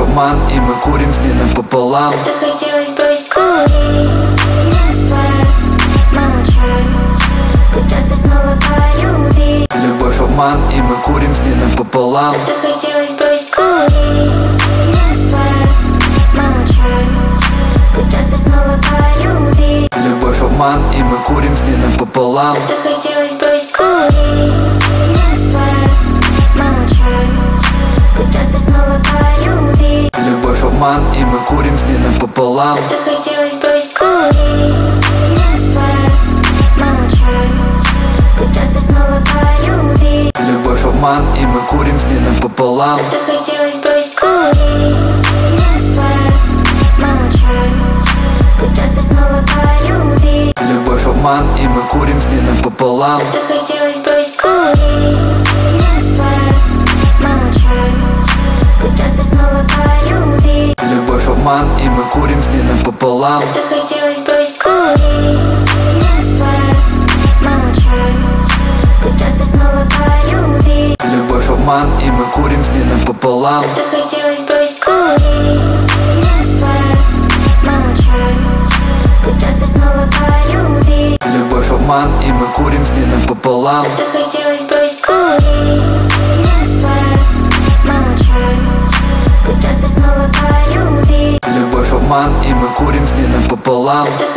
обман, и мы курим с ней напополам. Захотелось бросить курить, не спать, молчать, пытаться снова полюбить. Любовь, обман, и мы курим с ней напополам. Захотелось бросить курить, не спать, молчать, пытаться снова полюбить. Любовь, обман, и мы курим с ней напополам. Захотелось бросить курить, не спать, молчать, пытаться снова полюбить. Любовь, обман, и мы курим с ней напополам. Захотелось бросить курить, не спать, молчать, пытаться снова полюбить. Любовь, обман, и мы курим с ней напополам. Захотелось бросить курить, не спать, молчать, пытаться снова полюбить. Любовь, обман, и мы курим с ней напополам. Захотелось бросить курить, не спать, молчать, пытаться снова полюбить. Любовь, обман, и мы курим с ней напополам. Захотелось бросить курить, не спать, молчать, пытаться снова полюбить. Любовь, обман, и мы курим с ней напополам. Захотелось бросить курить, не спать, молчать, пытаться снова полюбить. Любовь, обман, и мы курим с ней напополам. Захотелось бросить курить, не спать, молчать, пытаться снова полюбить. Любовь, обман, и мы курим с ней напополам.